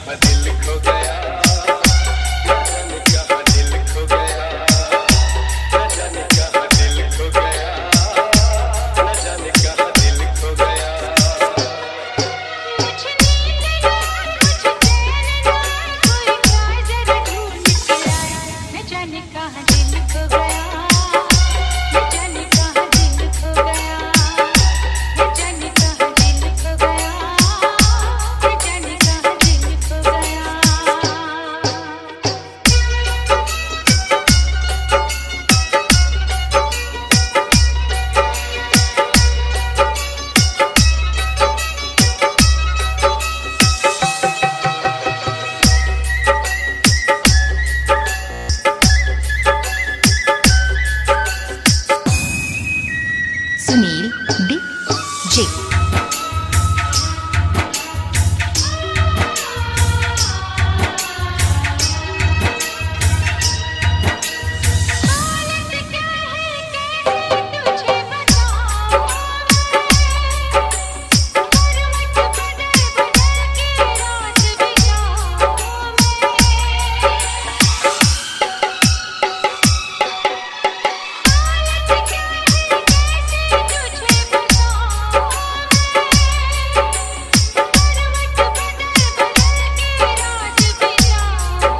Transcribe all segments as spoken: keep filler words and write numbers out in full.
कहाँ दिल खो गया, न जाने कहाँ दिल खो गया, न जाने कहाँ दिल खो गया, न जाने कहाँ दिल खो गया। कुछ नींद ना कुछ चैन ना, कोई क्या जरा ढूंढ के लाए, न जाने कहाँ दिल खो गया, न जाने कहाँ दिल खो गया, न जाने कहाँ दिल खो गया, न जाने कहाँ दिल खो गया। सुनील डी जे हालत क्या है कैसे तुझे बताऊं मैं, करवट बदल बदल के रात बिताऊं मैं। हालत क्या है कैसे तुझे बताऊं मैं, करवट बदल बदल के रात बिताऊं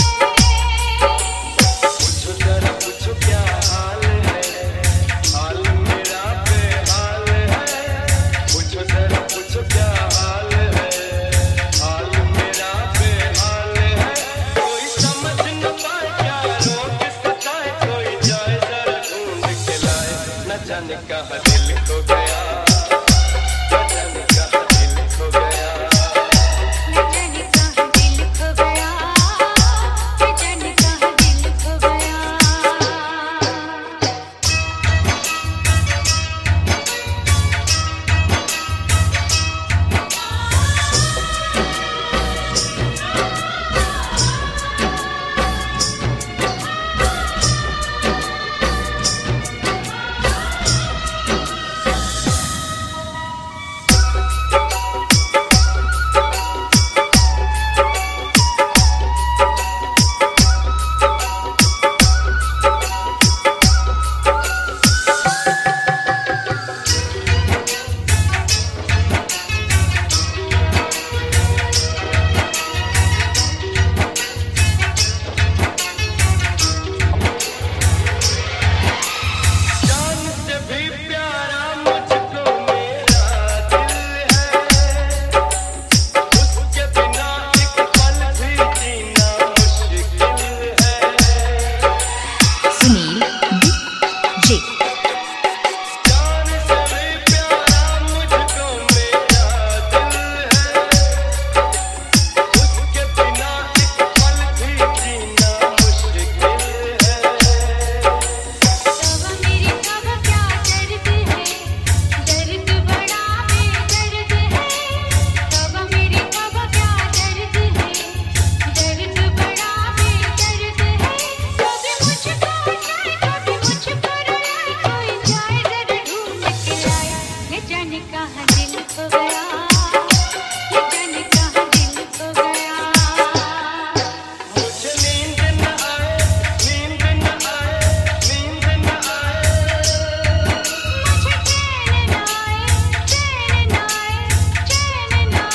मैं। पूछो जरा पूछो क्या हाल है, हाल मेरा बेहाल है। पूछो जरा पूछो क्या हाल है, हाल मेरा बेहाल है। कोई समझ न पाए क्या रोग सताए, कोई जाए जरा ढूंढ के लाए, न जाने कहाँ दिल खो गया, न जाने कहाँ दिल खो गया। न जाने कहाँ दिल खो गया, न जाने कहाँ दिल खो गया। जान से भी प्यारा मुझको मेरा दिल है, उसके बिना एक पल भी जीना मुश्किल है। सुनील डी जे जान से भी प्यारा मुझको मेरा दिल है, उसके बिना एक पल भी जीना मुश्किल है। तवा मेरी तवा क्या दर्द है, दर्द बड़ा बेदर्द है। तवा मेरी तवा क्या दर्द है, दर्द बड़ा बेदर्द है। कभी मुझको जाए कभी मुझको रुलाए, कोई जाए जरा ढूंढ के लाए, न जाने कहाँ दिल खो गया, न जाने कहाँ दिल खो गया। मुझे नींद न आए, नींद न आए, नींद न आए। मुझे चैन ना आए, चैन ना आए, चैन ना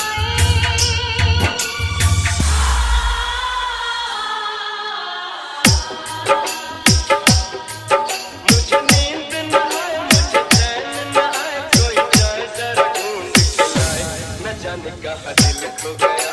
मुझे नींद न आए, मुझे चैन न आए, कोई जाए जरा ढूंढ के लाए, न जाने कहाँ दिल खो गया।